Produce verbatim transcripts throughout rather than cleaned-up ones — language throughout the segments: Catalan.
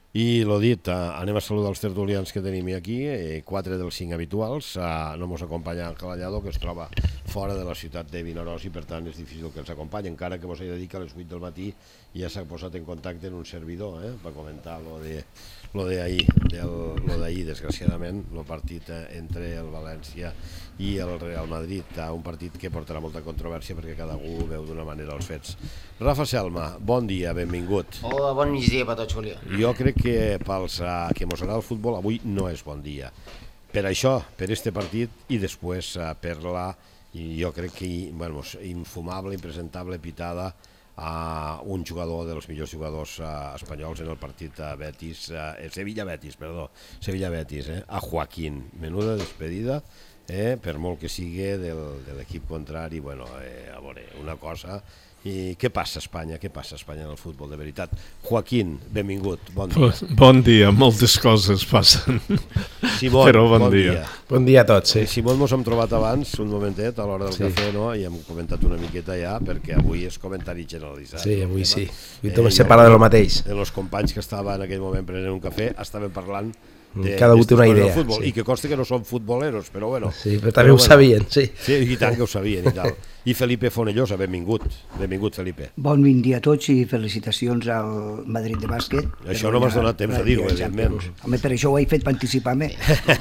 I lo dit, anem a saludar els tertulians que tenim aquí, quatre dels cinc habituals. No mos acompanya Ángel Allado, que es troba fora de la ciutat de Vinaròs i per tant és difícil que ens acompanyi, encara que mos he de dir que a les vuit del matí ja s'ha posat en contacte en un servidor eh, per comentar lo de lo d'ahir, lo d'ahir, desgraciadament, el partit entre el València i el Real Madrid, un partit que portarà molta controvèrsia perquè cada algú veu d'una manera els fets. Rafa Selma, bon dia, benvingut. Hola, bon migdia per tots, Julià. Jo crec que pels que mos agrada el futbol avui no és bon dia. Per això, per este partit i després per la, jo crec que bueno, infumable, impresentable pitada a un jugador dels millors jugadors uh, espanyols en el partit uh, Betis, uh, Sevilla-Betis, perdó, Sevilla-Betis, eh, a Joaquín. Menuda despedida, eh, per molt que sigui del, de l'equip contrari, bueno, eh, a veure, una cosa. I què passa a Espanya? Què passa a Espanya en el futbol, de veritat? Joaquín, benvingut, bon dia. Bon dia, moltes coses passen, Simón, però bon, bon dia. dia. Bon dia a tots, sí. Simón mos hem trobat abans, un momentet, a l'hora del sí. cafè, no? I hem comentat una miqueta ja, perquè avui és comentari generalitzat. Sí, avui sí. Avui tothom se parla de lo mateix. De los companys que estaven en aquell moment prenent un cafè, estaven parlant de, cada un té una idea, futbol, sí. I que consta que no són futboleros, però bueno. Sí, però també però, ho bueno, sabien, sí. Sí, i tant que ho sabien i tal. I Felipe Fonellosa, benvingut. Benvingut, Felipe. Bon dia a tots i felicitacions al Madrid de bàsquet. Això no m'has donat temps a dir-ho, evidentment. Home, per això ho he fet per anticipar-me.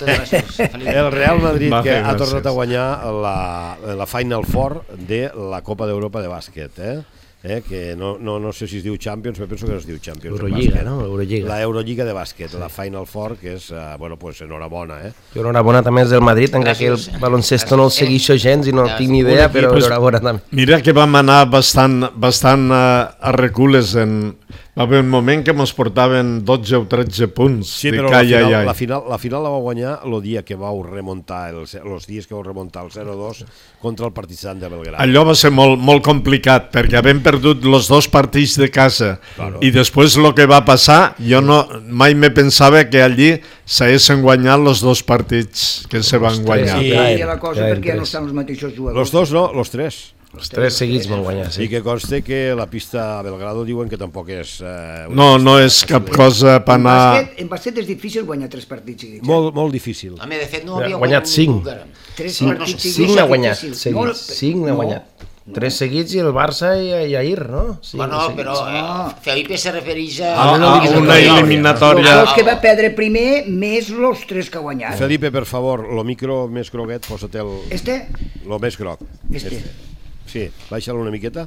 El Real Madrid que ha tornat a guanyar la, la Final Four de la Copa d'Europa de bàsquet, eh? Eh, que no, no, no sé si es diu Champions, però penso que es diu Champions. Eurolliga, no? Eurolliga. La Eurolliga de bàsquet, sí. La Final Four, que és, uh, bueno, pues enhorabona, eh? Jo enhorabona també és del Madrid, encara que el baloncesto no el segueixo gens i no tinc ni idea, però enhorabona també. Mira que vam anar bastant, bastant uh, a recules en... Va haver un moment que ens portaven dotze o tretze punts. Sí, però la final, la, final, la final la va guanyar el dia que vau remuntar, els, els dies que vau remuntar el zero dos contra el Partizan de Belgrado. Allò va ser molt, molt complicat, perquè havent perdut els dos partits de casa, claro. I després el que va passar, jo no, mai me pensava que allí s'haguessin guanyat els dos partits que se van guanyar. Sí, sí, la cosa perquè ja no estan els mateixos jugadors. Els dos no, els tres. Els tres seguits van guanyar, sí. I que conste que la pista a Belgrado diuen que tampoc és... Eh, no, no és cap cosa per anar... En bàsquet, en bàsquet és difícil guanyar tres partits seguits. Molt, molt difícil. A mi, de fet, no havia guanyat cinc. Tres cinc, partits cinc n'ha guanyat, seguits. Cinc n'ha guanyat. Tres seguits i el Barça i, i ahir, no? Sí, bueno, però eh, Felipe se refereix a... a, a una eliminatòria. Els que va perdre primer, més els tres que ha guanyat. Felipe, per favor, lo micro més groguet, posa-te el... Este? Lo més groc. Este. este. Sí, baixa-lo una miqueta.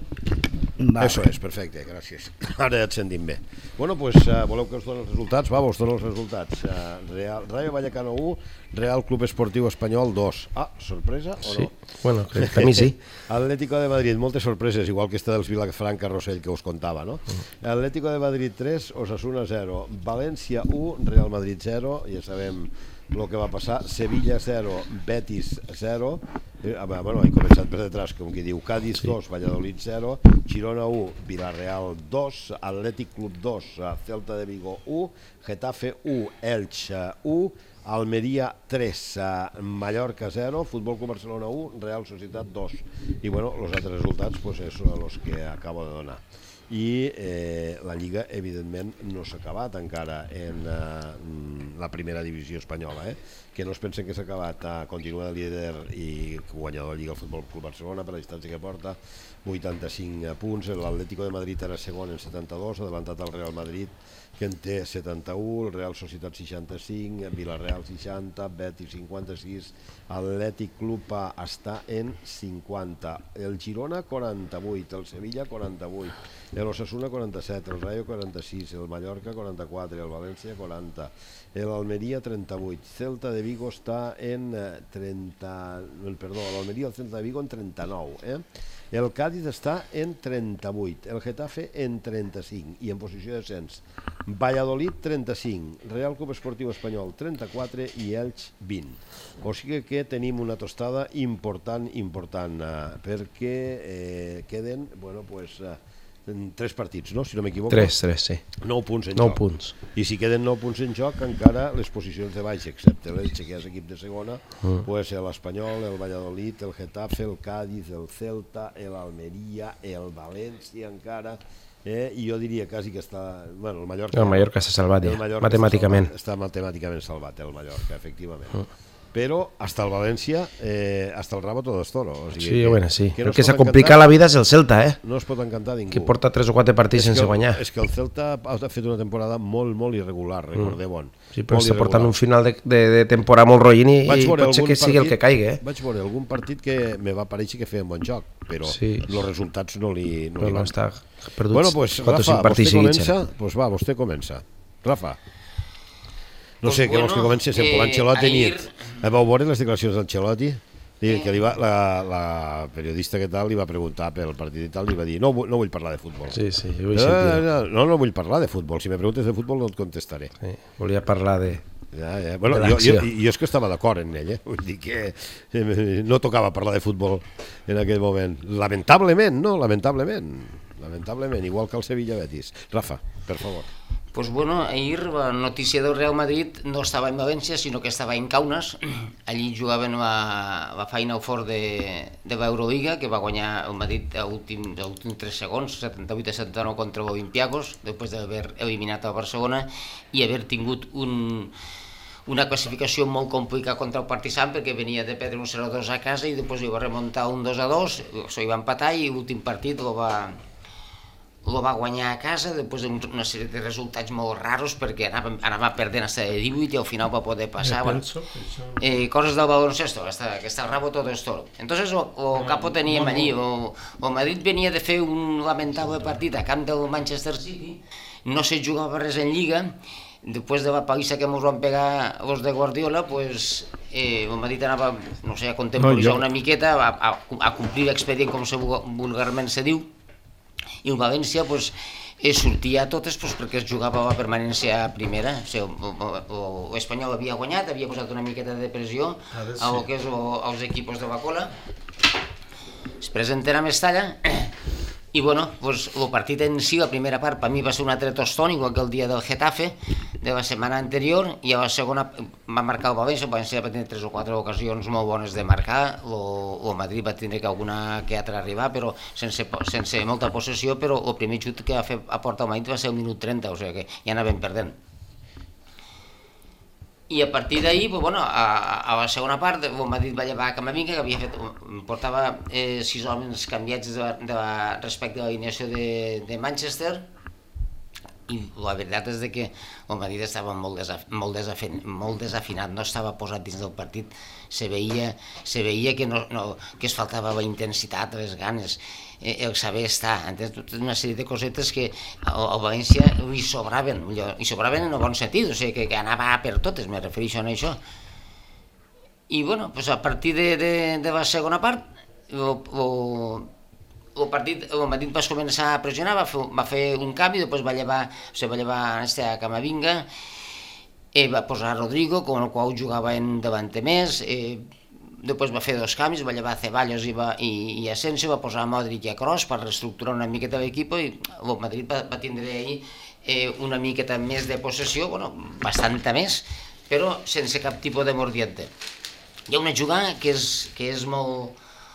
Va. Eso és, perfecte, gràcies. Ara et sentim bé. Bueno, pues, uh, voleu que us doni els resultats? Va, us dono els resultats. Uh, Real, Rayo Vallecano u, Real Club Esportiu Espanyol dos. Ah, sorpresa o sí. no? Bueno, per mi sí. Atlético de Madrid, moltes sorpreses, igual que esta dels Vilafranca Rossell que us contava, no? Mm. Atlético de Madrid tres, Osasuna zero, València u, Real Madrid zero, ja sabem el que va passar, Sevilla zero, Betis zero, eh, bueno, he començat per detrás, com que diu Cádiz dos, sí. Valladolid zero, Girona u, Villarreal dos, Atlètic Club dos, Celta de Vigo u, Getafe u, Elche u, Almeria tres, Mallorca zero, Futbol Club Barcelona u, Real Societat dos. I bueno, els altres resultats pues, són els que acabo de donar. I eh, la Lliga, evidentment, no s'ha acabat encara en eh, la primera divisió espanyola, eh? Que no es pensen que s'ha acabat, eh, continua de líder i guanyador de Lliga el Futbol Club Barcelona per la distància que porta, vuitanta-cinc punts, l'Atlético de Madrid era segon en setanta-dos, adelantat al Real Madrid, que en té setanta-u, el Real Societat seixanta-cinc, Villarreal seixanta, Betis cinquanta-sis, Atlètic Club està en cinquanta, el Girona quaranta-vuit, el Sevilla quaranta-vuit, l'Osasuna quaranta-set, el Rayo quaranta-sis, el Mallorca quaranta-quatre, el València quaranta, l'Almeria trenta-vuit, Celta de Vigo està en trenta... Perdó, l'Almeria i el Celta de Vigo en trenta-nou, eh? El Cádiz està en trenta-vuit, el Getafe en trenta-cinc i en posició de descens. Valladolid trenta-cinc, Real Club Esportiu Espanyol trenta-quatre i Elx vint. O sigui que tenim una tostada important, important, eh, perquè eh, queden, bueno, pues... Eh, tres partits, no? Si no m'equivoco. Tres, tres, sí. Nou punts en nou joc. punts. I si queden nou punts en joc, encara les posicions de baix, excepte l'Elche, que és equip de segona, mm. pues l'Espanyol, el Valladolid, el Getafe, el Cádiz, el Celta, l'Almeria, el València encara, eh, i jo diria quasi que està... Bueno, el Mallorca... El Mallorca s'ha salvat ja, matemàticament. Està matemàticament salvat, el Mallorca, efectivament. Però hasta el València, eh, hasta el rabo todo es toro. O sigui, Sí, que, bueno, sí. que El no que es s'ha pot complicat encantar- la vida és el Celta, eh? No es pot encantar ningú. Que porta tres o quatre partits És sense que- guanyar. És que el Celta ha fet una temporada molt, molt irregular, recordeu-ho. Sí, però Molt està portant irregular. un final de, de, de temporada molt roïn i, Vaig i veure pot ser algun que sigui el partit- que caigui, eh? Vaig veure algun partit que me va parèixer que feia un bon joc, però Sí. els resultats no li, no Però li no van. està perdut Bueno, pues, quatre o Rafa, cinc partits vostè seguits. comença? Pues va, vostè comença. Rafa. No Pues sé, què bueno, vols que comenci? Sempre eh, l'Ancelotti ahir- nit. Eh, Vau veure les declaracions d'Ancelotti? Li- Que li va, la, la periodista que tal li va preguntar pel partit i tal, li va dir, no, vu- no vull parlar de futbol. Sí, sí, jo ho he No, sentit. no, no, no vull parlar de futbol. Si me preguntes de futbol no et contestaré. Sí, volia parlar de... Ja, ja. Bueno, De jo, jo, l'acció. jo és que estava d'acord en ell, eh? Vull dir que eh, no tocava parlar de futbol en aquell moment. Lamentablement, no? Lamentablement. Lamentablement, igual que el Sevilla Betis. Rafa, per favor. Pues bueno, ahir la notícia del Real Madrid no estava en València, sinó que estava en Kaunas. Allí jugaven la, la Final Four de, de l'Euroliga, que va guanyar el Madrid a últim, a últim tres segons, setanta-vuit a setanta-nou contra l'Olympiacos, després d'haver eliminat el Barcelona i haver tingut un, una classificació molt complicada contra el Partizan, perquè venia de perdre un zero a dos a casa i després hi va remuntar un dos a dos, això hi va empatar i l'últim partit el va... el va guanyar a casa després d'una sèrie de resultats molt raros perquè anava, anava perdent fins a divuit i al final va poder passar. Bueno, eh, coses del baloncesto, que està, que està el rabo todo esto. Entonces el, el capo teníem allí, el, el Madrid venia de fer un lamentable partit a camp del Manchester City, no se jugava res en Lliga, després de la paliza que ens van pegar els de Guardiola, pues, eh, el Madrid anava, no sé, a contemporitzar No, jo- una miqueta, a, a, a complir l'expedient, com se vulgarment se diu, i el València pues, eh, sortia a totes pues, perquè es jugava la permanència a primera. O sigui, l'Espanyol havia guanyat, havia posat una miqueta de pressió a lo que és o, als equipos de la cola. Es presenten a Mestalla i bueno, pues, el partit en si, la primera part, per mi va ser un altre tostón, igual que el dia del Getafe, de la setmana anterior, i a la segona va marcar el València, el València va tenir tres o quatre ocasions molt bones de marcar, el Madrid va tenir que alguna que altra arribar, però sense, sense molta possessió, però el primer xut que va fer a porta el Madrid va ser el minut trenta, o sigui que ja anàvem perdent. I a partir d'ahir, pues, bueno, a, a la segona part, el Madrid va llevar a Camavinga, que havia fet, portava eh, sis homes canviats de, de la, respecte a l'alineació de, de Manchester, i la veritat és de que el Madrid estava molt, desaf, molt, desafin, molt desafinat, no estava posat dins del partit, se veia, se veia que, no, no, que es faltava la intensitat, les ganes, eh, el saber estar, entens? Tota una sèrie de cosetes que al, al València li sobraven, li sobraven en el bon sentit, o sigui, que, que anava per totes, me refereixo a això. I bueno, pues a partir de, de, de la segona part, el, el, el partit, el Madrid va començar a pressionar, va fer, va fer un canvi, després va llevar, o sigui, va llevar a Camavinga, eh, va posar Rodrigo, com el qual jugava en davanter més, eh, després va fer dos canvis, va llevar Ceballos i, va, i, i Asensio, va posar Modric i a Kroos per reestructurar una miqueta l'equip i el Madrid va, va tindre ahir eh, una miqueta més de possessió, bueno, bastanta més, però sense cap tipus de mordiente. Hi ha una jugada que és, que és molt...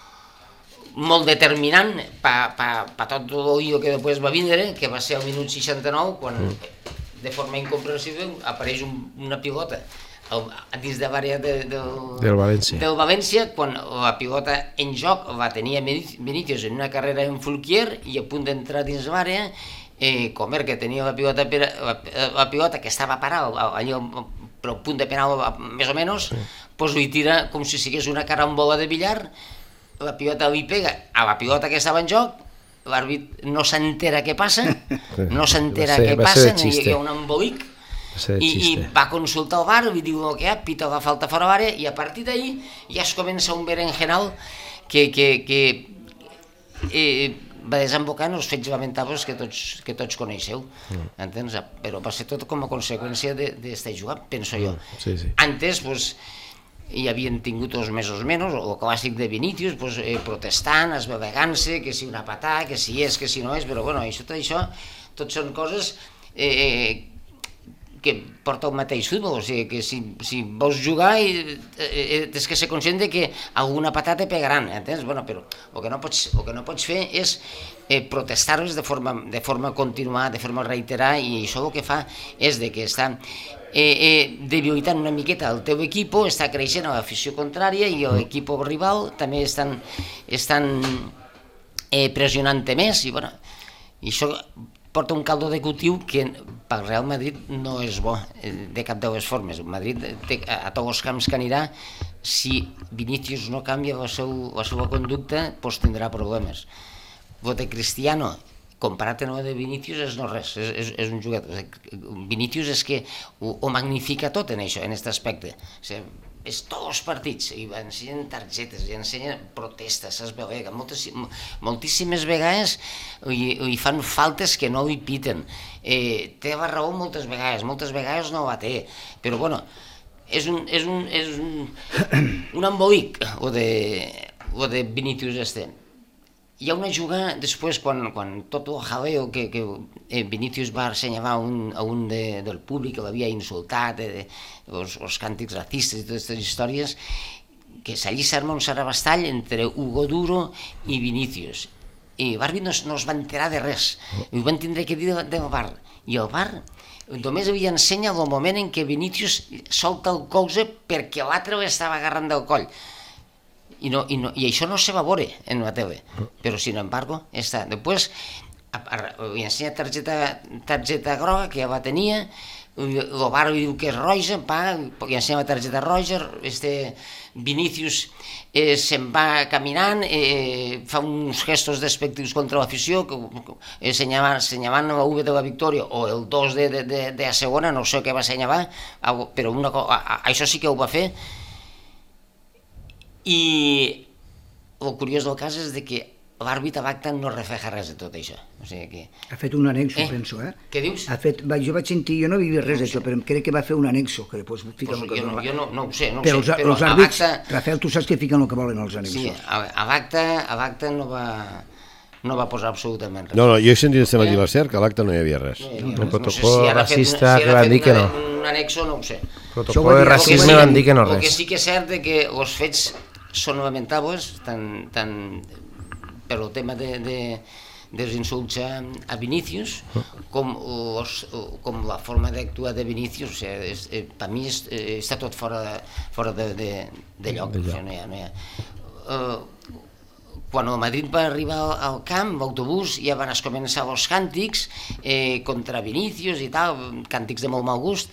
molt determinant per pa, pa tot el que després va vindre, que va ser al minut seixanta-nou, quan de forma incomprensible apareix un, una pilota el, dins de l'àrea de, del, Del València. del València, quan la pilota en joc la tenia Benítez en una carrera en Fulquier i a punt d'entrar dins l'àrea, eh, Comer, que tenia la pilota, la, la pilota que estava parada allà però a punt de penal més o menys, sí. Pues li tira com si sigués una carambola de billar, la pilota li pega a la pilota que estava en joc, l'àrbit no s'entera què passa, no s'entera què passa, hi ha un embolic, i, i va consultar el bar, li diu el que hi ha, pita la falta fora l'àrea, i a partir d'ahir ja es comença un berenjenal que, que, que eh, va desembocar en els fets lamentables que tots, que tots coneixeu, mm. entens? Però va ser tot com a conseqüència d'estar jugant, penso jo. Sí, sí. Antes, pues, hi havien tingut uns mesos menys, el clàssic de Vinícius, pues, eh, protestant, esbevegant-se, que si una patà, que si és, que si no és, però bueno, això, tot això, tot són coses eh, que porta el mateix futbol, o sigui que si, si vols jugar i, eh, tens que ser conscient de que alguna patada te pegaran, entens? Bueno, però el que no pots, el que no pots fer és eh, protestar-los de forma, de forma continuada, de forma reiterada, i això el que fa és de que està eh, eh, debilitant una miqueta el teu equip, està creixent a l'afició contrària i l'equip rival també estan, estan eh, pressionant-te més, i bueno, i això porta un caldo de cultiu que pel Real Madrid no és bo de cap de les formes. El Madrid té, a tots els camps que anirà, si Vinícius no canvia la, seu, la seva conducta, doncs tindrà problemes. El de Cristiano, comparat amb el de Vinícius, és no res, és, és, és un jugador. Vinícius és que ho, ho magnifica tot en això, en aquest aspecte. O sigui, és tots els partits, i ensenyen targetes, i ensenyen protestes, s'esbelega, moltíssimes vegades i, i fan faltes que no hi piten. Eh, té la raó moltes vegades, moltes vegades no la té, però bueno, és un, és un, és un, un embolic, o de, o de Vinícius este. Hi ha una jugada després, quan, quan tot el jaleo que, que Vinícius va assenyalar a un, a un de, del públic que l'havia insultat, de, de, els, els càntics racistes i totes aquestes històries, que s'allí s'arma un sarabastall entre Hugo Duro i Vinícius. I l'àrbit no, no es va enterar de res, i ho van tindre que dir del bar. I el bar només havia ensenyat el moment en què Vinícius solta el colze perquè l'altre l'estava agarrant del coll. I, no, i, no, i això no se va veure en la tele, però sin embargo està. Després li ensenya targeta, targeta groga, que ja la tenia, el bar li diu que és roja, li ensenya la targeta roja, este Vinícius eh, se'n va caminant, eh, fa uns gestos despectius contra l'afició, assenyalant, assenyalant la U de la victòria o el dos de, de, de, de la segona, no sé què va assenyalar, però una, això sí que ho va fer. I el curiós del cas és que l'àrbit a l'acte no refleja res de tot això. O sigui que... Ha fet un anexo, eh? penso, eh? Què dius? Ha fet, jo vaig sentir, jo no havia vist res d'això, però crec que va fer un anexo, que després fiquen pues el que jo, no, jo no, no ho sé, no ho però sé. Els, però els àrbits, Rafael, tu saps que fiquen el que volen els anexos. Sí, a, a l'acte no va... no va posar absolutament res. No, no, jo he sentit este matí la C E R que a l'acte no hi havia res. El protocol racista que van dir que no. Un anexo no ho sé. El protocol de racisme van dir que no res. El que sí que és cert és que els fets són lamentables, tant, tant per el tema de, de, dels insults a, a Vinícius, com, os, com la forma d'actuar de Vinícius. O sigui, és, per mi és, està tot fora, fora de, de, de lloc. O sigui, no hi ha, no hi ha. Uh, quan el Madrid va arribar al camp, l'autobús, ja van començar els càntics eh, contra Vinícius i tal, càntics de molt mal gust,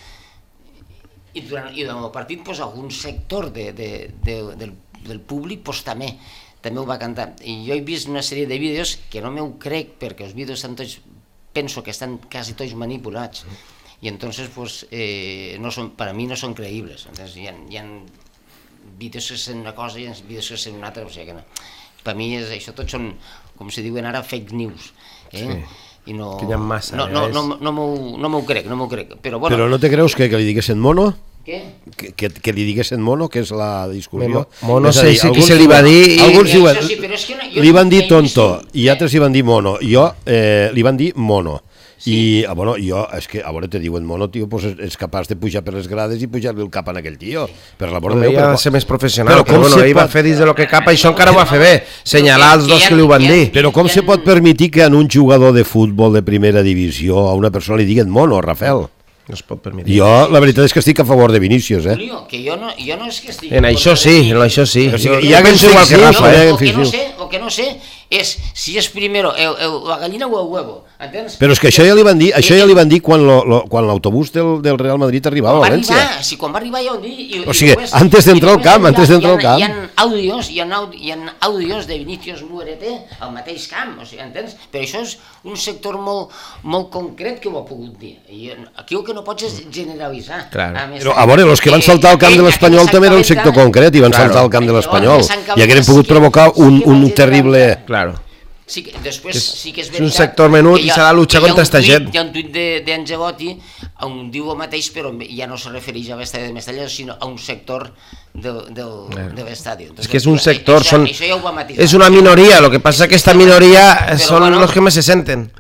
i durant, i durant el partit pues, algun sector de, de, de, del, del públic pues, també, també ho va cantar. I jo he vist una sèrie de vídeos que no m'ho crec, perquè els vídeos estan tots, penso que estan quasi tots manipulats, i entonces pues, eh, no són, per a mi no són creïbles. Entonces, hi ha, hi ha vídeos que sent una cosa i hi ha vídeos que sent una altra, o sigui que no. Per mi és, això tot són, com se diuen ara, fake news. Eh? Sí. I no, que hi ha massa. No, no, no, no m'ho no crec, no m'ho crec. Però, bueno, Però no te creus que, que li diguessin mono? Què? Que, que, que li diguessin mono, que és la discussió. Mono sé si qui se li va dir... Alguns diuen, sí, però és que no, li van dir tonto i altres li van dir mono. Jo eh, li van dir mono. Sí. I, ah, bueno, jo, és que, a veure, te diuen mono, tio, pues és, és capaç de pujar per les grades i pujar-li el cap a aquell tio. Per la Déu, ja ha de ser més professional, però, però bueno, ell pot... va fer dins de lo que cap, això encara ho va fer bé, senyalar els dos que li ho van dir. Però com se pot permetir que en un jugador de futbol de primera divisió a una persona li diguen mono, Rafael? No es pot permetre. Jo, la veritat és que estic a favor de Vinícius, eh? Julio, que jo no, jo no és que estigui... En això sí, en això sí. Però sí jo, hi ha penso igual que Rafa, eh? El que no sé, el que no sé és si és primero el, el, la gallina o el huevo, entens? Però és que això ja li van dir, això ja li van dir quan lo, lo, quan l'autobús del, del Real Madrid arribava a València. Va arribar, si quan va arribar ja ho dir... I, o sigui, i després, antes d'entrar al camp, antes d'entrar al camp. Hi ha àudios, hi ha, hi ha àudios de Vinícius Muerete al mateix camp, o sigui, entens? Però això és un sector molt, molt concret que ho ha pogut dir. I aquí el que no pots és generalitzar. Claro. Però, a veure, els que van saltar al camp de l'Espanyol també era un sector concret i van claro. saltar al camp de l'Espanyol. I hagueren pogut provocar un, un terrible... Claro. Sí que, després és, sí que és, és un sector menut i s'ha de luchar contra aquesta gent. Hi ha un tuit d'Angelotti on diu el mateix, però ja no se refereix a l'estadi de Mestalla, sinó a un sector de, de, de l'estadi. És que és un sector, això, són, això ja ho va matisar. és una minoria, el que passa és que aquesta minoria però, són bueno, los que més se senten.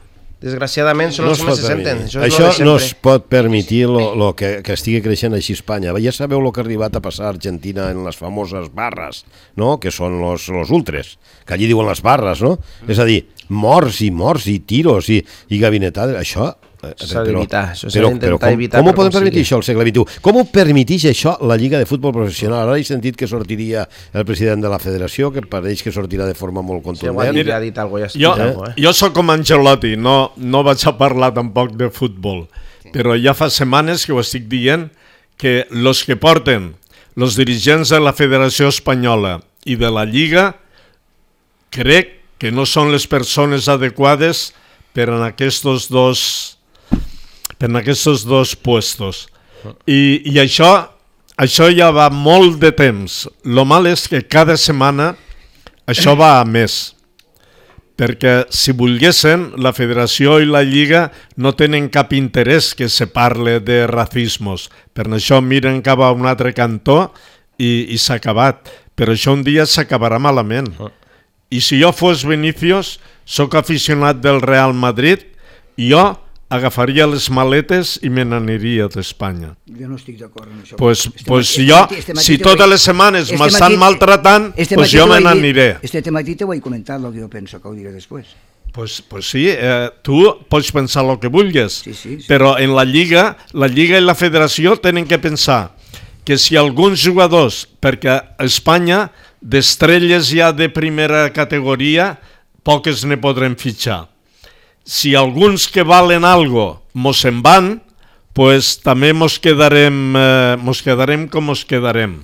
Desgraciadament són No els es que més pot se senten. permetre. Això, és Això lo de no sempre. es pot permetir lo, lo que, que estigui creixent així a Espanya. Ja sabeu el que ha arribat a passar a Argentina en les famoses barres, no? Que són los, los ultres, que allí diuen les barres, no? Mm. És a dir, morts i morts i tiros i, i gabinetades. Això s'ha d'evitar, això s'ha però, d'intentar però com, evitar com ho per podem com permetir sigui. això al segle vint u? Com ho permeteix això la Lliga de Futbol Professional? Ara he sentit que sortiria el president de la federació, que pareix que sortirà de forma molt Si algú contundent. ja ha dit alguna cosa, ja Jo, ha dit alguna jo sóc com Ancelotti, no, no vaig a parlar tampoc de futbol, però ja fa setmanes que ho estic dient que els que porten, els dirigents de la Federació Espanyola i de la Lliga, crec que no són les persones adequades per en aquests dos per en aquests dos puestos. I, i això, això ja va molt de temps. Lo mal és que cada setmana això va a més. Perquè si volguessin, la Federació i la Lliga no tenen cap interès que se parle de racismos. Per això miren cap a un altre cantó i, i s'ha acabat. Però això un dia s'acabarà malament. I si jo fos Vinicius, sóc aficionat del Real Madrid, jo agafaria les maletes i me n'aniria d'Espanya. Jo no estic d'acord amb això. Pues, Este pues matí- jo, este matí si te totes vaig- les setmanes este m'estan matí- maltratant, este pues matí jo te me vaig dir- n'aniré. Este matí te ho he comentat, el que jo penso, que ho diré després. Pues, pues sí, eh, tu pots pensar el que vulguis, Sí, sí, sí. però en la Lliga, la Lliga i la Federació tenen que pensar que si alguns jugadors, perquè a Espanya d'estrelles ja de primera categoria, poques ne podrem fitxar. Si alguns que valen algo mos en van, pues també mos quedarem, eh, mos quedarem com mos quedarem.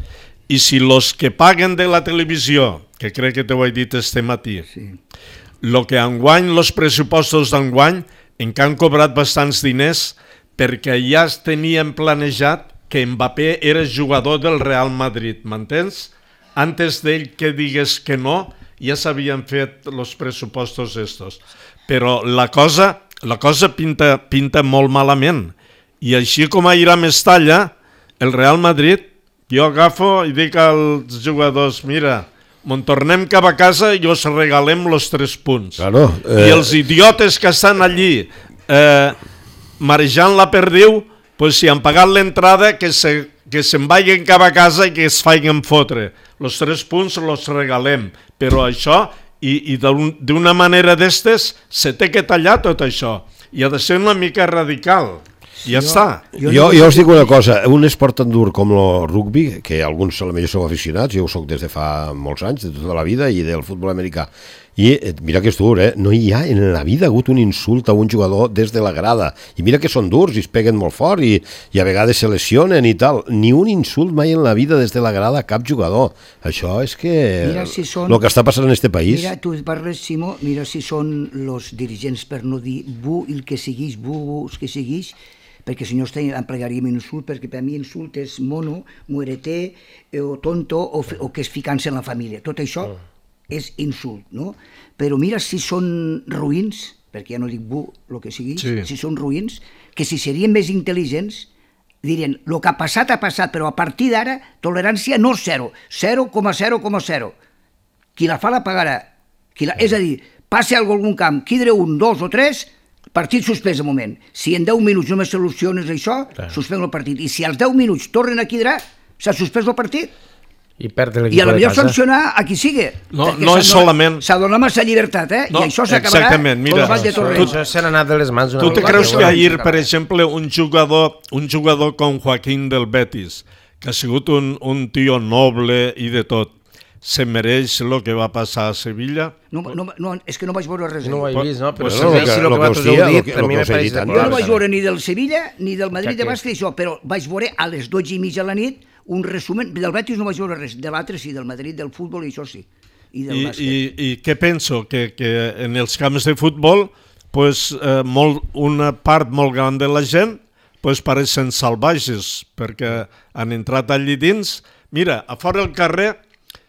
I si los que paguen de la televisió, que crec que t'ho he dit este matí, Sí. lo que enguany, els pressupostos d'enguany, en que han cobrat bastants diners perquè ja es tenien planejat que Mbappé era jugador del Real Madrid, m'entens? Antes d'ell que digués que no, ja s'havien fet els pressupostos estos. Però la cosa, la cosa pinta, pinta molt malament. I així com ahir a Mestalla, el Real Madrid, jo agafo i dic als jugadors, mira, me'n tornem cap a casa i us regalem els tres punts. Claro, Eh... eh, I els idiotes que estan allí eh, marejant la perdiu, pues, si han pagat l'entrada, que se, que se'n vagin cap a casa i que es facin fotre. Els tres punts els regalem, però això, i, i d'una manera d'estes, se té que tallar tot això. I ha de ser una mica radical. I ja està. Jo, jo, jo us dic una cosa, un esport tan dur com el rugby, que alguns potser sou aficionats, jo ho soc des de fa molts anys, de tota la vida, i del futbol americà, i mira que és dur, eh? No hi ha en la vida hagut un insult a un jugador des de la grada, i mira que són durs i es peguen molt fort i, i a vegades se lesionen i tal, ni un insult mai en la vida des de la grada a cap jugador. Això és que Mira si són- el que està passant en este país. Mira, tu parles, Simó, mira si són els dirigents, per no dir bu, el que siguis, bu, el que siguis, perquè si no emplearíem insult, perquè per mi insult és mono, muerete, eh, o tonto, o, o que es ficant-se en la família. Tot això oh. és insult, no? Però mira si són ruïns, perquè ja no dic bu, el que sigui, Sí. si són ruïns, que si serien més intel·ligents, dirien, el que ha passat ha passat, però a partir d'ara, tolerància no zero, zero coma zero coma zero. Qui la fa la pagarà. Qui la... És a dir, passi a algun camp, quidre un, dos o tres, partit suspès de moment. Si en deu minuts només soluciones això, suspèn el partit. I si als deu minuts tornen a quidrar, s'ha suspès el partit. I perd l'equip I a la de millor casa. sancionar a qui sigui. No, Perquè no s'ha és donat- solament- S'ha donat massa llibertat, eh? No, I això s'acabarà exactament, mira, com el Vall de això- Torrent. Això se n'ha anat de les mans. una Tu te vegada. creus que Bueno, ahir, s'acabarà. per exemple, un jugador, un jugador com Joaquín del Betis, que ha sigut un, un tio noble i de tot, se mereix el que va passar a Sevilla? No, no, no, és que no vaig veure res. No ho ahir. he vist, no? Però Pues si no, veig lo que- si el lo que que vosaltres us dia, heu lo dit, que- per lo mi que me us he pareix dit de antes. Jo no puta vaig mare. veure ni del Sevilla ni del Madrid de Que- bàsquet, això, però vaig veure a les dotze i mitja de la nit un resumen. Del Betis no vaig veure res, de l'altre sí, del Madrid, del futbol i això sí, i del I, bàsquet. i, I què penso? Que, que en els camps de futbol pues, eh, molt, una part molt gran de la gent pues, pareixen salvatges perquè han entrat allí dins. Mira, a fora del carrer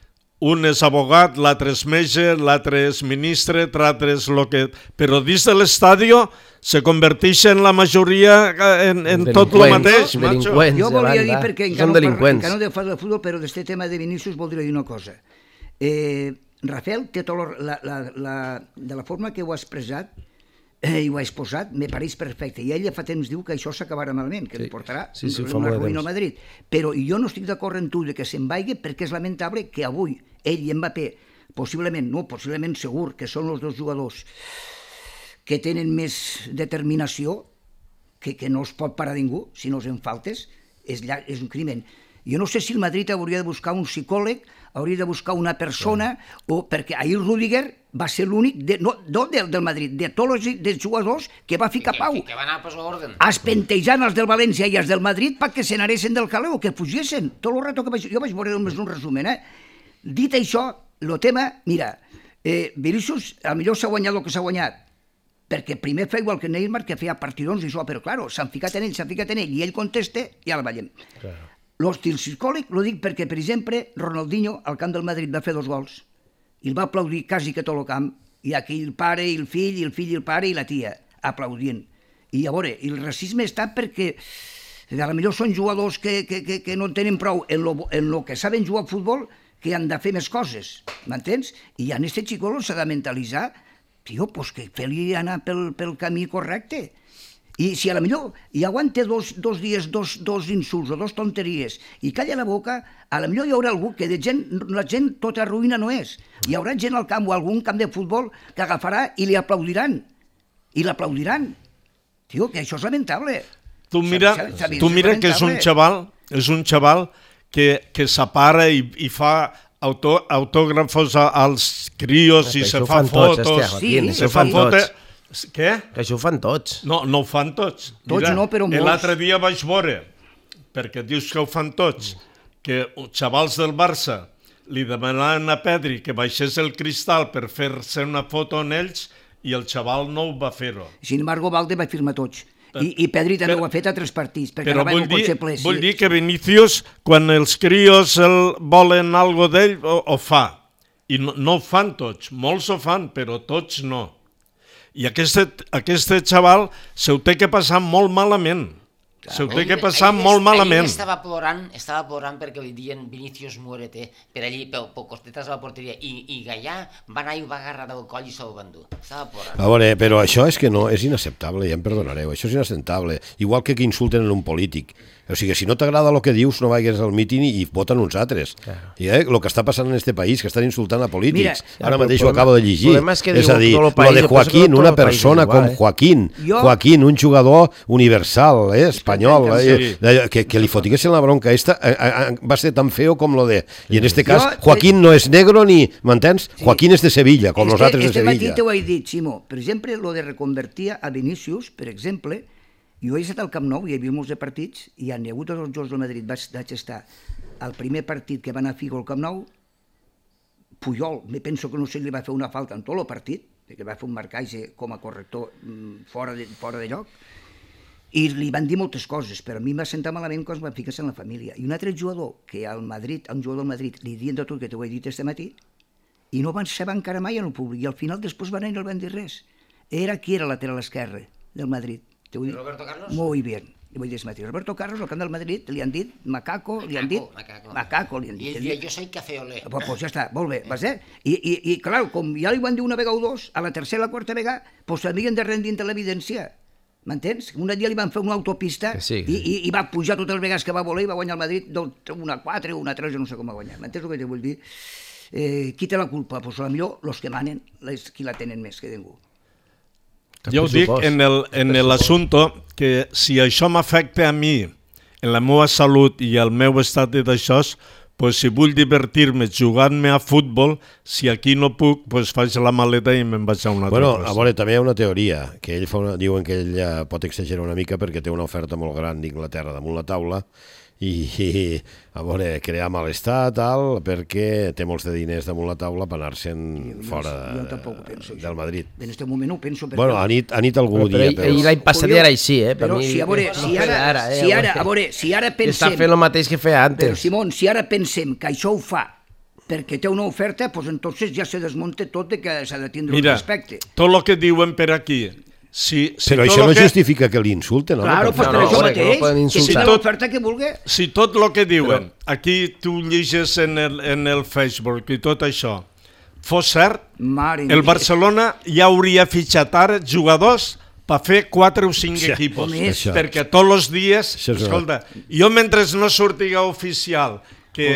un és abogat, l'altre és metge, l'altre és ministre, l'altre és el que... Però dins de l'estadi se converteixen la majoria en, en tot el mateix, macho. Delinqüents Jo de volia dir, banda. perquè Són encara no, parlo, delinqüents. encara no de parlar de futbol, però d'aquest tema de Vinícius voldria dir una cosa. Eh, Rafael, té tot la, la, la, de la forma que ho ha expressat, Eh, I ho he exposat, me pareix perfecte. I ella fa temps diu que això s'acabarà malament, que Sí. li portarà Sí, sí, ho fa una molt de ruïna al temps. Madrid. Però jo no estic d'acord en tu de que se'n vagi perquè és lamentable que avui ell i Mbappé, possiblement, no, possiblement segur que són els dos jugadors que tenen més determinació, que, que no es pot parar ningú si no es en faltes, és, llar- és un crimen. Jo no sé si el Madrid hauria de buscar un psicòleg, hauria de buscar una persona, o perquè ahir Rüdiger va ser l'únic, de, no, no del, del Madrid, de tots els de jugadors que va ficar Que, pau, que, que va anar a posar ordre. espentejant els del València i els del Madrid perquè se n'anessin del caleu, que fugiessin. Tot el rato que vaig... Jo vaig veure només un resumen, eh? Dit això, el tema, mira, eh, Vinícius, a millor s'ha guanyat el que s'ha guanyat, perquè primer fa igual que Neymar, que feia partidons i això, però claro, s'han ficat en ell, s'han ficat en ell, i ell contesta i ja el veiem. Claro. L'estil psicòleg, lo dic perquè, per exemple, Ronaldinho al camp del Madrid va fer dos gols i el va aplaudir quasi que tot el camp, i aquí el pare i el fill, i el fill i el pare i la tia, aplaudint. I a veure, el racisme està perquè a lo millor són jugadors que, que, que, que no en tenen prou en lo, en lo que saben jugar a futbol, que han de fer més coses, m'entens? I en aquest xicolo s'ha de mentalitzar, tio, pues que fer-li anar pel, pel camí correcte. I si a la millor i aguanta dos, dos dies, dos, dos insults o dos tonteries i calla la boca, a la millor hi haurà algú que de gent, la gent tota ruïna no és. Hi haurà gent al camp o algun camp de futbol que agafarà i li aplaudiran. I l'aplaudiran. Tio, que això és lamentable. Tu mira, Saps- saps- tu mira que és un lamentable. xaval, és un xaval que, que s'apara i, i fa auto, autògrafos a- als crios i Que se això ho fa fan tots, fotos. hòstia, Joaquín, se això fa ho fan fotos. Què? Que això ho fan tots. No, no ho fan tots. Tots no, però molts. L'altre dia vaig veure, perquè dius que ho fan tots, que xavals del Barça li demanaven a Pedri que baixés el cristal per fer-se una foto amb ells i el xaval no ho va fer-ho. Sin embargo, Valde va firmar tots. I, i Pedri també Però- ho ha fet a tres partits, perquè Però anava en vull un dir, cotxe ple. sí. vull dir que Vinícius, quan els crios el volen algo d'ell, ho, ho fa. I no, no ho fan tots, molts ho fan, però tots no. I aquest, aquest xaval se ho té que passar molt malament. Se ho té que passar Ahir- molt malament. Ahir estava plorant, estava plorant perquè li diuen Vinícius muérete per allí, pel, pel costetes de la porteria, i, i Gallà va anar i ho va agarrar del coll i se'l van dur. Estava plorant. A veure, però això és que no, és inacceptable, ja em perdonareu, això és inacceptable. Igual que que insulten en un polític. O sigui, si no t'agrada el que dius, no vagis al míting i voten uns altres. Claro. I eh, el que està passant en este país, que estan insultant a polítics. Mira, Ara però mateix el ho problema- acabo de llegir. el problema és que és diu a dir, tot el lo país, de jo penso que Joaquín, tot una el país és persona igual, com eh? Joaquín, Jo- Joaquín, un jugador universal, eh, espanyol, Sí. eh, eh, que, que li fotiguessin la bronca esta, eh, eh, va ser tan feo com lo de... I en este cas, Jo- Joaquín no és negro ni... M'entens? Joaquín és de Sevilla, com És els que altres de este matí Sevilla. te ho he dit, Simó. Per exemple, lo de reconvertir a Vinícius, per exemple, jo he estat al Camp Nou i he vist molts de partits i han hi ha hagut tots els jocs del Madrid. Vaig, vaig estar al primer partit que va anar a Figo al Camp Nou, Puyol, me penso que no sé, li va fer una falta en tot el partit, perquè va fer un marcatge com a corrector mm, fora de, fora de lloc, i li van dir moltes coses, però a mi em va sentar malament quan es van ficar en la família. I un altre jugador, que al Madrid, a un jugador del Madrid, li diuen de tot que t'ho he dit este matí, i no van saber encara mai en el públic, i al final després van anar i no el van dir res. Era qui era lateral esquerre del Madrid. Te ho dic. Roberto Carlos? Muy bien. Li vull dir matí. Roberto Carlos, al camp del Madrid, li han dit macaco, li han dit... Macaco. Macaco, li han I dit. ell dia, jo soy café olé. Pues, pues ja està, molt bé, vas eh? I, i, i clar, com ja li van dir una vegada o dos, a la tercera o la quarta vegada, pues s'havien de rendir en l'evidència. M'entens? Un dia li van fer una autopista Que sí, que i, sí. i, i va pujar totes les vegades que va voler i va guanyar el Madrid dos- una quatre o una tres, no sé com va guanyar. M'entens el que te vull dir? Eh, qui té la culpa? Pues a millor els que manen, les, qui la tenen més que ningú. Jo ho dic en el, en l'assumpte que si això m'afecta a mi, en la meva salut i el meu estat d'això, pues si vull divertir-me jugant-me a futbol, si aquí no puc, pues faig la maleta i me'n vaig a una altra Bueno, cosa. a veure, també hi ha una teoria, que ell fa una, diuen que ell ja pot exagerar una mica perquè té una oferta molt gran d'Inglaterra damunt la taula i, i a veure, crear malestar, tal, perquè té molts de diners damunt la taula per anar-se'n fora Jo tampoc ho penso, del això. Madrid. En aquest moment no ho penso. perquè- Bueno, a nit, a nit algú Però, però dia, ell, però... ell l'any passat ja era així, eh? Per Però mi, si, a veure, si ara, eh? si ara, a veure, si ara Està pensem... fent el mateix que feia Però, antes. Simón, si ara pensem que això ho fa perquè té una oferta, doncs entonces ja se desmunta tot de que s'ha de tindre Mira, un respecte. tot el que diuen per aquí, si, si Però tot això lo no que, justifica que l'insulten, home. Claro, per pues no, per no, això home, que no mateix, poden que insultar. sigui Si tot- l'oferta que vulgui. si tot el que diuen, aquí tu lliges en el, en el Facebook i tot això, fos cert, Mare el mia. Barcelona ja hauria fitxat ara jugadors per fer quatre o cinc Això, equipos, això. perquè tots els dies, Això és escolta, jo mentre no surtiga oficial que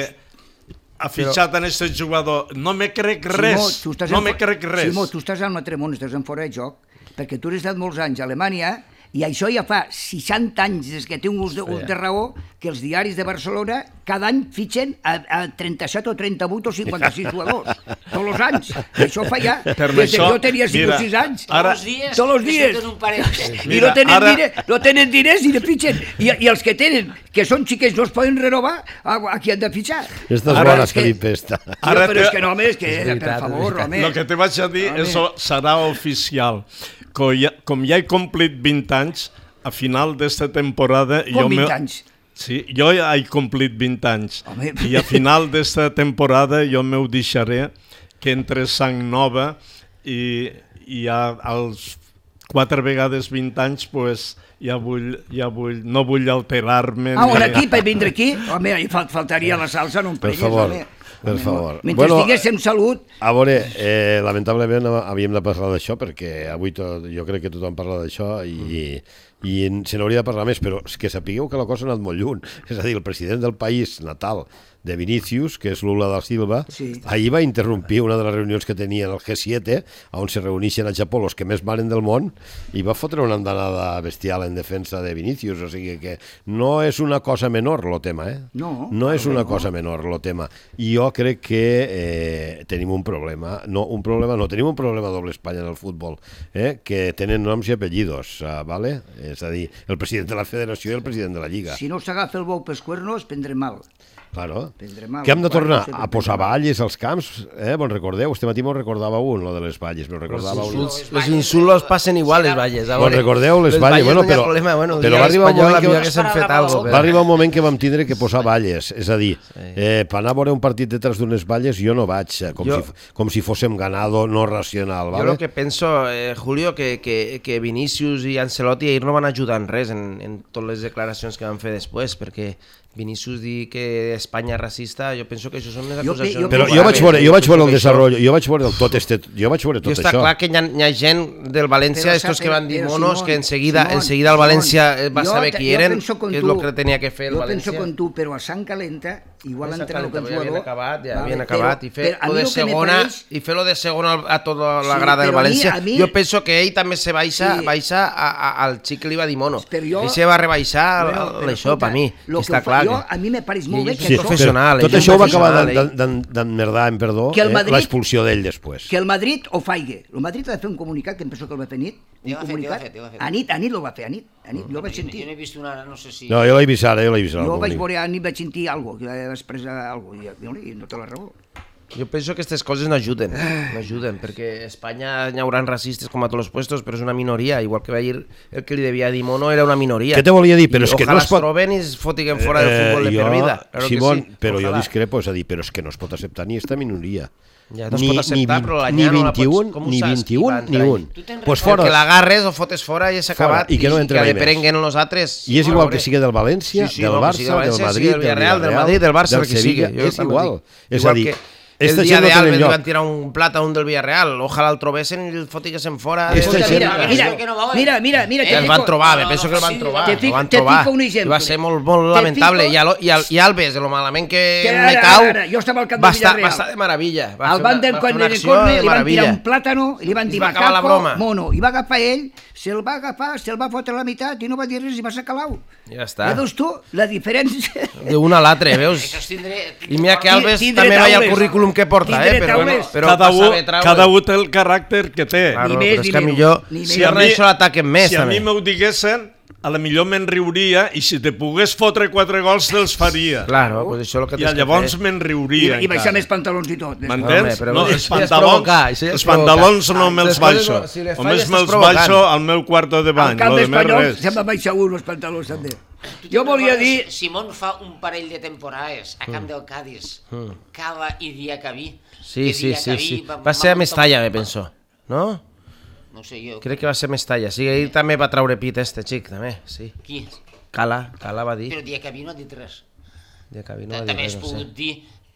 ha fitxat en aquest jugador, no me crec res, Simó, tu estàs no en me fo- crec res. Simó, tu estàs al altre món, estàs en fora de joc, perquè tu has estat molts anys a Alemanya i això ja fa seixanta anys des que té un ús de, ús de raó que els diaris de Barcelona cada any fitxen a, a trenta-set o trenta-vuit o cinquanta-sis jugadors. Tots els anys. Això fa ja. Per Des que això, jo tenia cinc mira, o sis anys. ara- Tots els dies, Tots els dies. surten un parell. I Mira, no tenen, ara- diners, no tenen diners i de fitxen. I, I els que tenen, que són xiquets, no es poden renovar, a, a qui han de fitxar. Aquestes Ara bones és que que- li pesta. Ara Ara però te- és que no, home, és que, És veritat, per favor, és veritat. home. El que te vaig a dir, Home. això serà oficial. Com ja, com ja he complit vint anys, a final d'esta temporada... Com jo vint me- anys? Sí, jo ja he complit vint anys. Home. I a final d'esta temporada jo m'ho deixaré que entre sang nova i, i ja als quatre vegades vint anys, pues, ja vull, ja vull, no vull alterar-me. Ah, ni- on aquí, per vindre aquí? Home, hi fal faltaria la salsa, no em Per preguis, favor, home. per Home, favor. Mentre Bueno, estiguéssim salut, A veure, eh, lamentablement havíem de parlar d'això perquè avui tot, jo crec que tothom parla d'això i, i se n'hauria de parlar més, però és que sapigueu que la cosa ha anat molt lluny. És a dir, el president del país natal de Vinícius, que és Lula da Silva, Sí. ahir va interrompir una de les reunions que tenien el G siete, on se reuneixen a Japó els que més malen del món, i va fotre una andanada bestial en defensa de Vinícius, o sigui que no és una cosa menor lo tema, eh? No, No és no, una no. cosa menor lo tema. I jo crec que eh, tenim un problema, no, un problema no, tenim un problema doble Espanya en el futbol, eh? que tenen noms i apellidos, uh, ¿vale? És a dir, el president de la federació i el president de la lliga. si no s'agafa el bou pels cuernos, prendrem mal. Claro. Prendrem mal. Que hem de Quan tornar no sé a què posar prendrem mal. valles als camps, eh? Bon recordeu, este matí me'n recordava un, lo de les valles, me'n recordava un. Insults, los insults passen igual, les valles. a Bon veure. recordeu les valles, bueno, no hi ha però, problema, bueno, però Lliga va arribar un Espanyola, moment que... havia haguéssim fet algo, Va però... arribar un moment que vam tindre que posar valles, és a dir, eh, per anar a veure un partit detrás d'unes valles jo no vaig, eh, com, Jo- si, com si fóssim ganado no racional, Jo ¿vale? lo que penso, eh, Julio, que, que, que Vinícius i Ancelotti ahir no van ajudar en res en, en totes les declaracions que van fer després, perquè Vinícius dir que Espanya és racista, jo penso que això són unes Jo- acusacions... jo- Però molt jo vaig graves. veure, jo vaig veure el Penso que això- desenvolupament, jo vaig veure el, tot este, jo vaig veure I tot està això. clar que hi ha, hi ha gent del València, Però estos sap- que van dir però, monos, Simón, que enseguida, Simón, enseguida el Simón, València eh, va jo saber te- qui jo eren, penso con que és tu, el que tenia que fer el jo València. penso con tu, però a sang calenta, igual Esa entrenador que el calenta, ja havien jugador... acabat, ja Vale, havien però- acabat, i fer però a lo mi de el que me segona, pareix- i fer lo de segona a tota la Sí, grada del però a mi- València. a mi- Jo penso que ell també se baixa, Sí. baixa a, a, al xic que li va dir mono. Però jo- Ell se va rebaixar Bueno, bueno, però això, escolta, per mi, lo que que està ho fa- clar. jo- que- a mi me pareix molt I bé ell que és això- un professional. Tot ell és això un ho va acabar professional, d'en- d'en- d'emmerdar, en perdó, Que el eh, Madrid- l'expulsió d'ell després. Que el Madrid ho faigui. El Madrid ha de fer un comunicat, que em penso que el va fer nit. Un Ja ho ha fet, ja ho ha comunicat. fet, ja ho ha fet. A nit, a nit lo va fer, a nit. A nit, jo vaig Jo no sentir. he vist una, no sé si... No, jo l'he vist ara, jo l'he vist ara. Jo el vaig comunicat. veure a nit, vaig sentir alguna cosa, que va expressar alguna cosa, i no té la raó. Jo penso que aquestes coses no ajuden, no ajuden, perquè a Espanya hi haurà racistes com a tots els puestos, però és una minoria, igual que va dir el que li devia dir Mono era una minoria. Què te volia dir? Però I és que no ojalà es pot- troben i es fotiguen fora del futbol de Eh, per jo, vida. Claro que Simón, sí, però jo ojalà. discrepo, és a dir, però és que no es pot acceptar ni esta minoria. Ja no es pot acceptar, però la ni nya no la vint-i-un, pots- com ho ni saps qui vint-i-un, va ni entrar un. ahí? Tu tens Pues record fora. Que l'agarres o fotes fora i s'ha Fora, acabat. i que no entre que mai li més. prenguen els altres. I és igual Veure. que sigui del València, Sí, sí, del no, que Barça, sigui del del València, Madrid, sigui del Villarreal, del Madrid, del Barça, del el que sigui. Sevilla, Jo és també igual. dic. És Igual a dir, que esta el dia gent no de té Alves li lloc. van tirar un plat a un del Villarreal, ojalà el trobessin i el fotiguessin fora. Esta Escolta, gent- mira, Mira, mira, que no va bé. mira, mira, mira, Eh, te El fico- van trobar, no, me penso no, que el van sí, trobar, te el fico- van te trobar. fico un exemple. I va ser molt, molt Te lamentable. fico- I, al, i, al, I Alves, de lo malament que, Que me ara, cau, ara, jo estava al camp va, del estar, va Villarreal. estar de meravella. Va Al fer van una- del va fer quan una de acció corne de li van tirar meravella. un plàtano i li van I dir va acabar la broma. mono, i va agafar ell, se'l va agafar, se'l va fotre a la meitat i no va dir res i va ser calau. Ja està. Ja veus tu la diferència? D'una a l'altra, veus? Això es tindré... I mira que Alves Tindré també veia el taules. currículum que porta, eh? Tindré Però, bueno, taules. però cada, va un, saber treure. cada un té el caràcter que té. Claro, Ni però més és ni que menys. millor, Ni si més. a mi això l'ataquen més, si a mi també. m'ho diguessin, a la millor me'n riuria i si te pogués fotre quatre gols te'ls faria. Claro, pues això és el que I tens que llavors fer. me'n I, riuria. i baixar encara. més pantalons i tot. Home, M'entens? però No, això els ja és pantalons, provocar, això ja és els provocar. pantalons no me'ls Les coses baixo. no- si les Només falles me'ls estàs provocant. baixo al meu quarto de Al bany. camp Lo de més espanyol res. se'm va baixar un els pantalons també. Tu Jo te'n volia recordes? dir... Simón fa un parell de temporades a camp del Cádiz, cada i dia que vi. Sí, que sí, dia sí, que sí. vi, Va ser a Mestalla, me penso. No? No ho sé jo. Crec que va ser a Mestalla. Sí, ell també va treure pit, este xic, també, sí. Qui? Cala, Cala va dir. Però dia que vi no ha dit res. Ja que vi no va dir També res, has no sé. pogut dir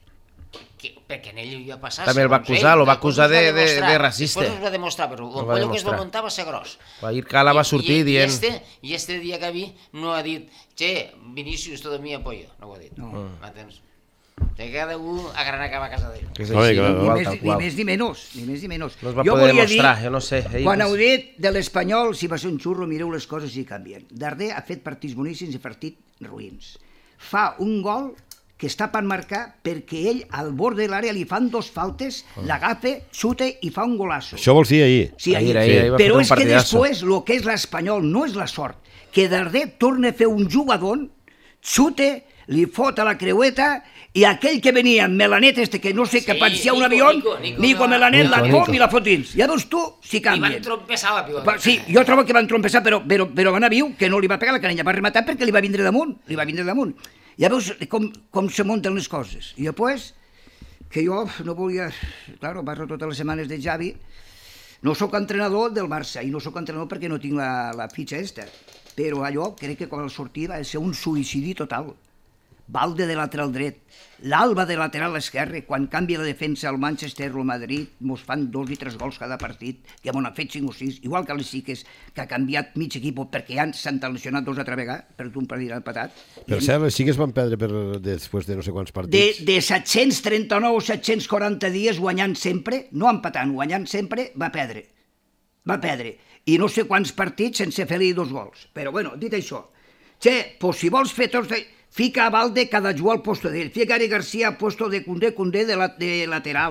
que, perquè en ell hi havia passat... També el va acusar, el va acusar de, de, de racista. Després es va demostrar, però el pollo que es va muntar va ser gros. Ahir Cala va sortir I, dient... I este, I este dia que vi no ha dit, che, Vinícius, tot mi apoyo. No ho ha dit. No. M'entens? Que cada un a gran acaba a casa d'ell. Que és així, Home, Ni igual, més, tal ni qual. més ni menys, ni més ni menys. No es va Jo poder volia demostrar, dir, jo no sé. Ell quan va- heu dit de l'Espanyol, si va ser un xurro, mireu les coses i canvien. Darder ha fet partits boníssims i partits ruïns. Fa un gol que està per marcar perquè ell al bord de l'àrea li fan dos faltes, l'agafa, xuta i fa un golasso. Això vols dir ahir? Sí, Ahir, ahir, ahir, ahir va fer però un és que partidasso. després el que és l'Espanyol no és la sort, que Darder torna a fer un jugador, xuta, li fot a la creueta i aquell que venia amb Melanet este, que no sé, que Sí, parecia un Nico, avió, Nico, Nico, Nico Nico. Melanet, la Nico, com Nico. i la fot dins. Ja veus tu si I van canvien. trompessar la pilota. Pa- Sí, jo trobo que van trompessar, però, però, però va anar viu, que no li va pegar la canella, va rematar perquè li va vindre damunt, li va vindre damunt. Ja veus com, com se munten les coses. I després, que jo no volia... Claro, parlo totes les setmanes de Xavi, no sóc entrenador del Barça, i no sóc entrenador perquè no tinc la, la fitxa esta, però allò crec que quan el sortir va ser un suïcidi total. Valde de lateral dret, l'Alba de lateral esquerre, quan canvia la defensa al Manchester o al Madrid, mos fan dos i tres gols cada partit, que m'ho han fet cinc o sis, igual que les Siques, que ha canviat mig equip perquè ja s'han lesionat dos altra vegada, per un partit al patat. Per cert, les Sigues van perdre per, després de no sé quants De, partits. de set-cents trenta-nou o set-cents quaranta dies guanyant sempre, no empatant, guanyant sempre, va perdre. Va perdre. I no sé quants partits sense fer-li dos gols. Però bueno, dit això, che, pues si vols fer tots... Fica a Valde cada jugar al posto d'ell, fica Gary García al posto de Koundé, Koundé de, la, de lateral.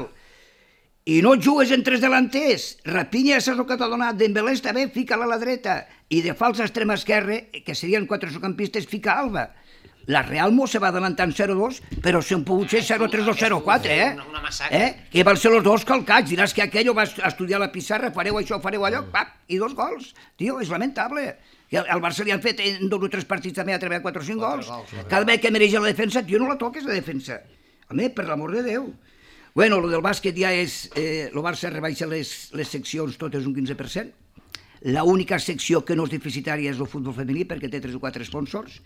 I no jugues en tres delanters. Rapinya, saps el que t'ha donat? Dembélé està bé, fica-la a la dreta. I de fals a extrema esquerra, que serien quatre centrocampistes, fica Alba. La Real Mo se va adelantant zero dos, però s'han pogut ser zero tres o zero quatre, eh? Una- una massacre. eh? Que van ser los dos calcats. Diràs que aquello va estudiar la pissarra, fareu això, fareu allò, pap, i dos gols. Tio, és lamentable. I al Barça li han fet en dos o tres partits també ha treballat quatre o cinc gols. Cada vegada que mereix la defensa, tio, no la toques, la defensa. Home, per l'amor de Déu. Bueno, lo del bàsquet ja és... Eh, el Barça rebaixa les, les seccions totes un quinze per cent. L'única secció que no és deficitària és el futbol femení, perquè té tres o quatre sponsors.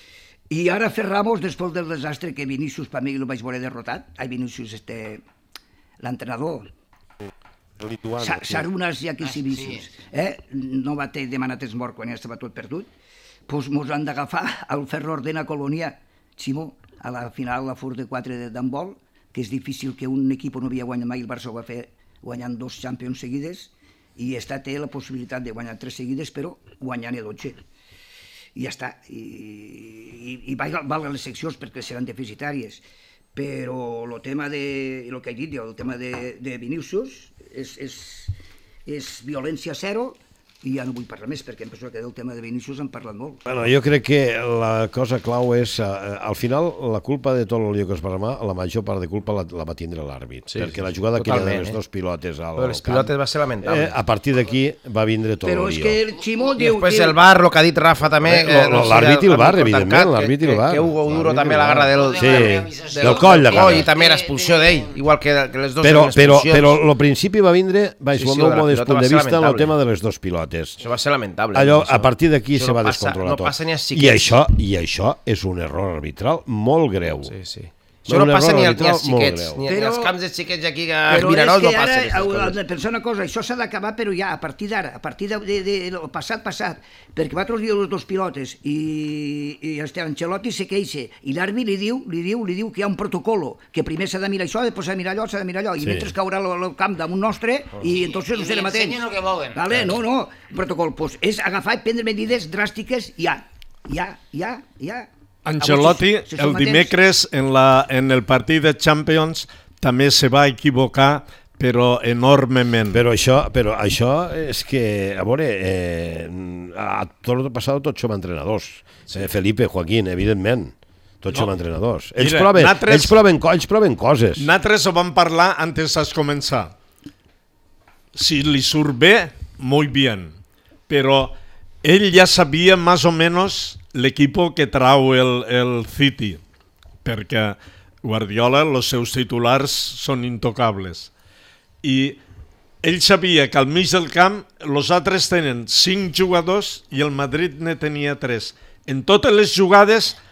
I ara fer Ramos, després del desastre que Vinícius, per mi, el vaig veure derrotat. Ai, Vinícius, este... l'entrenador, Lituano, Sa- sí. Sarunas i aquí Ah, sí, sí. vicios. Eh? No va ter demanat es mort quan ja estava tot perdut. Doncs mos han d'agafar al Ferro Ordena Colònia, Ximo, a la final la fur de quatre d'handbol, que és difícil que un equip no havia guanyat mai, el Barça ho va fer guanyant dos Champions seguides, i esta té la possibilitat de guanyar tres seguides, però guanyant-ne dotze. I ja està. I, i, i valguen les seccions perquè seran deficitàries. Però el tema de, el que he dit jo, el tema de, de Vinícius és, és, és violència zero, i ja no vull parlar més perquè em penso que del tema de Vinícius han parlat molt. Bueno, jo crec que la cosa clau és, eh, al final, la culpa de tot el lío que es va armar, la major part de culpa la, la va tindre l'àrbit, Sí, perquè sí, la jugada aquella de totalment, les eh? dos pilotes al Però les camp, pilotes va ser lamentable. eh, a partir d'aquí va vindre tot Però el és lío. que el Ximo I diu... després diu- el bar, el que ha dit Rafa també... Bé, lo- lo- sé, l'àrbit i el bar, han evidentment, tancat, l'àrbit i el que- bar. Que Hugo Duro L'àrbit i també el l'agarra bar. del... Sí, del del coll l'agarra. Oh, i també l'expulsió d'ell, igual que, que les dues Però, eren però, expulsions. però el principi va vindre, vaig, Sí, sí, sí, sí, lo de la modest pilota punt va de ser vista, en el lamentable. tema de les dos pilotes. Això va ser lamentable. Allò, Això- a partir d'aquí això se no va passa- descontrolar no tot. passa ni a I xiquets. això, I això és un error arbitral molt greu. Sí, sí. Va, Això no un passa error ni, a, ni arbitral als molt xiquets, greu. ni, Però- ni als camps de xiquets aquí a Però Mirarols és no que passa ara aquestes heu coses. de pensar una cosa, això s'ha d'acabar, però ja, a partir d'ara, a partir de, de, de, del passat passat, perquè vosaltres dieu els dos pilotes i, i este Ancelotti se queixa i l'àrbit li diu, li diu, li diu que hi ha un protocolo, que primer s'ha de mirar això, després s'ha de mirar allò, s'ha de mirar allò, i Sí. mentre caurà el, el camp damunt nostre i entonces I no serem li atents. ensenyen el que volen. Vale? No, no, un protocol, pues és agafar i prendre medides dràstiques ja, ja, ja, ja. Ancelotti, Ah, si- si som el atents. dimecres, en, la, en el partit de Champions, també se va equivocar, però enormement. Però això, però això és que, a veure, eh, a tot el passat tots som entrenadors. Eh, Felipe, Joaquín, evidentment. Tots No. som entrenadors. Ells, Mira, proven, nosaltres- ells, proven, co- ells proven coses. Nosaltres ho vam parlar antes de començar. Si li surt bé, molt bé. Però ell ja sabia més o menys l'equipo que trau el, el City, perquè Guardiola, els seus titulars són intocables. I ell sabia que al mig del camp els altres tenen cinc jugadors i el Madrid ne tenia tres. En totes les jugades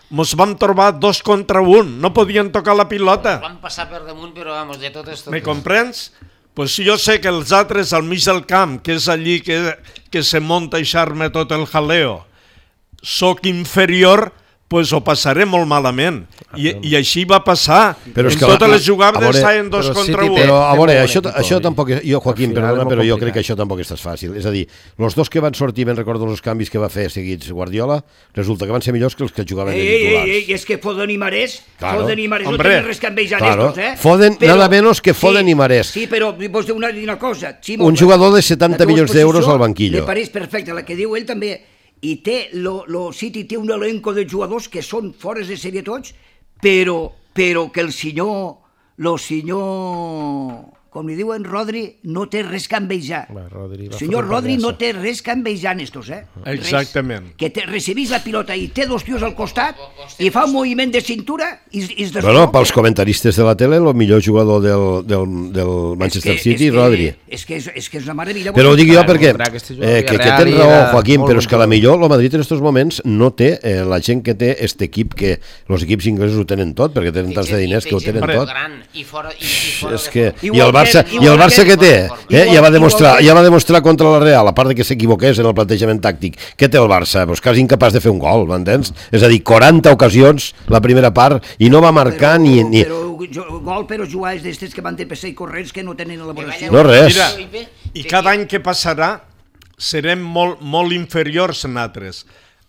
mos vam trobar dos contra un, no podien tocar la pilota. Vam passar per damunt, però vamos, de totes totes. Me comprens? Pues si jo sé que els altres al mig del camp, que és allí que, que se monta i xarme tot el jaleo, soc inferior, pues ho passaré molt malament. I, i així va passar. Però és en que totes la- les jugades a veure, estaven dos però contra City un. té- Però, a té veure, molt això, bon això equip, tampoc... és- Jo, Joaquim, Al final perdona, és molt però jo complicat. crec que això tampoc és fàcil. És a dir, els dos que van sortir, ben recordo els canvis que va fer seguits Guardiola, resulta que van ser millors que els que jugaven de Ei, ei, titulars. ei, és que Foden i Marès, Claro. Foden i Marès no Hombre, tenen res que envejar claro. estos, eh? Foden, nada menos que Foden sí, i Marès. Sí, però vos dic una, una cosa. Ximo, Un jugador de setanta la teva milions d'euros exposició al banquillo. Me pareix perfecte, la que diu ell també. I té, lo, lo City té un elenco de jugadors que són fores de sèrie tots, però, però que el senyor, lo senyor, com li diuen Rodri, no té res que envejar. Va, Rodri, va El senyor fotre un Rodri no pallasso. té res que envejar en estos, eh? Res. Exactament. Que te, recibís la pilota i té dos tios al costat i fa un moviment de cintura i, i es Bueno, pels comentaristes de la tele, el millor jugador del, del, del Manchester City, Rodri. És que és, és que és una meravella. Però ho dic jo Clar, perquè, el crack este jugador eh, de que, que Villarreal tens i raó, era Joaquim, molt però és que bon la millor, el Madrid en estos moments no té eh, la gent que té este equip, que els equips inglesos ho tenen tot, perquè tenen tants de diners que ho tenen tot. Gran, i fora, i, i fora És de que, forma. i el Barça, i el Barça que té, eh, ja va demostrar, ja va demostrar contra la Real, a part de que s'equivoqués en el plantejament tàctic. Què té el Barça? Pues quasi incapaç de fer un gol, m'entens? És a dir, quaranta ocasions la primera part i no va marcar però, ni... ni... Però, jo, gol, però jugades d'estes que van de passar i corrents que no tenen elaboració. No res. Mira, i cada any que passarà serem molt, molt inferiors a nosaltres.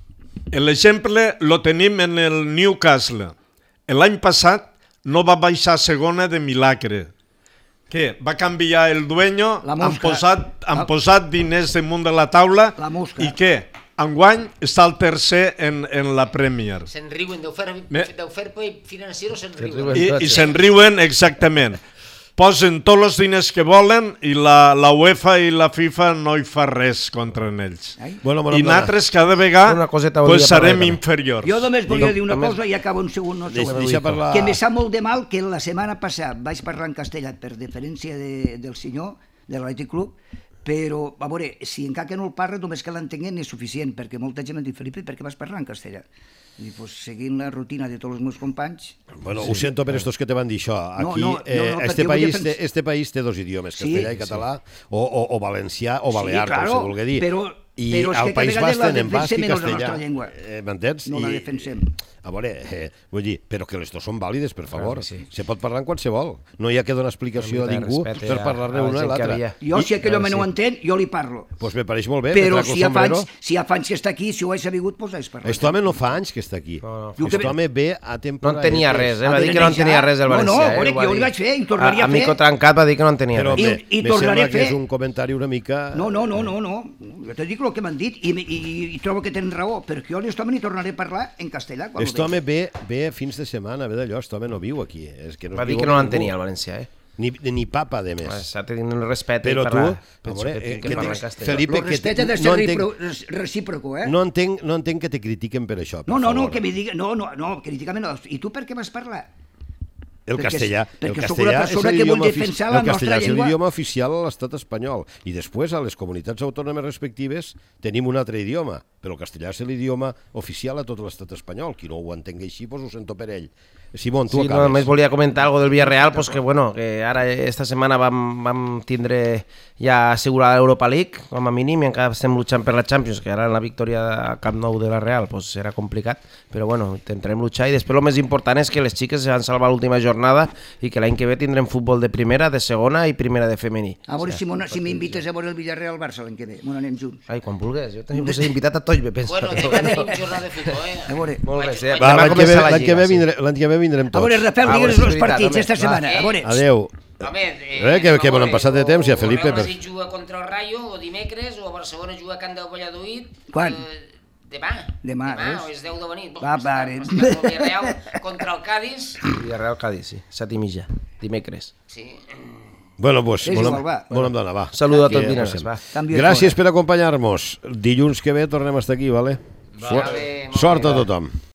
L'exemple lo tenim en el Newcastle. L'any passat no va baixar a segona de milagre. Què? Va canviar el dueño, La han mosca. posat, han La- posat diners damunt de la taula La mosca. i què? Enguany està el tercer en, en la Premier. Se'n riuen, deu fer, Me- deu fer financiero, se'n riuen. riuen. I, Tots, i eh? se'n riuen exactament. Posen tots els diners que volen i la, la UEFA i la FIFA no hi fa res contra ells. Ai. Bueno, I nosaltres cada vegada Una coseta pues, volia parlar serem també. inferiors. Jo només volia Digue- dir una només- cosa i acabo un segon. No, Deix- segon. Deixa parlar... Que me sap molt de mal que la setmana passada vaig parlar en castellà per diferència de, del senyor de l'Atlètic Club, però, a veure, si encara que no el parla, només que l'entenguen és suficient, perquè molta gent em diu, Felipe, per què vas parlar en castellà? I pues, seguint la rutina de tots els meus companys... Bueno, ho sento per estos que te van dir això. No, Aquí, no, no, eh, no, este, perquè vull país defens- té, este país té dos idiomes, Sí, castellà i català, o, o, o valencià o balear, Sí, claro, com se vulgui dir. però- I però és al que cada País vegada Basc la tenen basc defensem i menys la castellà. nostra llengua. Eh, M'entens? No la I- defensem. A veure, eh, vull dir, però que les dues són vàlides, per favor. que sí. Se pot parlar en qualsevol. No hi ha que donar explicació a Una mica de ningú respecte per a- parlar-ne a la una i gent que l'altra. havia. Jo, si aquell Ah, home no sí. ho entén, jo li parlo. Doncs me pareix molt bé, Però me trac el si ja, fa sombrero. anys, si ja fa anys que està aquí, si ho haig sabut, doncs haig parlat. Este home no fa anys que està aquí. No, no, fa- Este home ve a No temporada. en tenia res, eh? A Va dir veure, que no en ja- tenia res del no, no, València. eh? veure, Ho va jo li dir. vaig fer i tornaria a fer. Amico trencat va dir que no en tenia Però res. me, I- i me tornaré sembla a que fer. és un comentari una mica... No, no, no, no, no. Jo te dic el que m'han dit i, i, i trobo que tenen raó, perquè jo a aquest home li tornaré a parlar en castellà. Quan Este ho home vegi. ve, ve fins de setmana, ve d'allò, este home no viu aquí. És que no Va es dir viu que no amb l'entenia ningú. el Valencià, eh? Ni, ni papa, de més. S'ha de tenir un respecte Però i tu, parlar. a Penso veure, que eh, tinc que que parlar en tens- castellà. Felipe, El que respecte ha de no ser entenc- recipro- recíproco, eh? No entenc, no entenc que te critiquen per això. Per No, no, no, favor. que me digui... No, no, no, críticament no. I tu per què vas parlar? El perquè- castellà, el perquè sóc castellà una persona és que vol l'idioma ofi- defensar la el castellà nostra és llengua. l'idioma oficial a l'estat espanyol i després a les comunitats autònomes respectives tenim un altre idioma, però el castellà és l'idioma oficial a tot l'estat espanyol. Qui no ho entengui així, doncs ho sento per ell. Simón, tu Sí, no, acabes. només volia comentar algo del Villarreal, pues que bueno, que ara esta setmana vam, vam tindre ja assegurada l'Europa League, com a mínim, i encara estem luchant per la Champions, que ara en la victòria a Camp Nou de la Real pues serà complicat, però bueno, intentarem luchar, i després el més important és que les xiques se van salvar l'última jornada i que l'any que ve tindrem futbol de primera, de segona i primera de femení. A veure, Simona, si m'invites a veure el Villarreal-Barça l'any que ve, m'ho anem junts. Ai, quan vulguis, jo també vos he invitat a tots, me penso. Bueno, demà tenim jornada de futbol, eh? A veure, Molt bé, Vaig- sí. vaig- Va, Demà l'any que ve, comença la l'any que ve, Lliga, sí. vindre, l'any que ve vindrem a tots. veure, Rafael, Ah, digues bueno, els és veritat, partits home, esta va. setmana. A veure, Adéu. Home, eh, Eh, que- que a bon veure, passat de temps, ja, o- Felipe, O Real per- Madrid juga contra el Rayo, o dimecres, o a Barcelona juga a Can del Valladolid. Quan? Eh, demà. Demà, Demà, veus? o és deu de venir. Va, pare. El Villarreal contra el Cádiz. Villarreal Cádiz, sí, set i mitja, dimecres. Sí. Bueno, pues, És volem, igual, va. volem donar, va. Saludo a Que tots diners, passem. va. canvio Gràcies de per acompanyar-nos. Dilluns que ve tornem a estar aquí, vale? Vale, molt Sort bé. a tothom.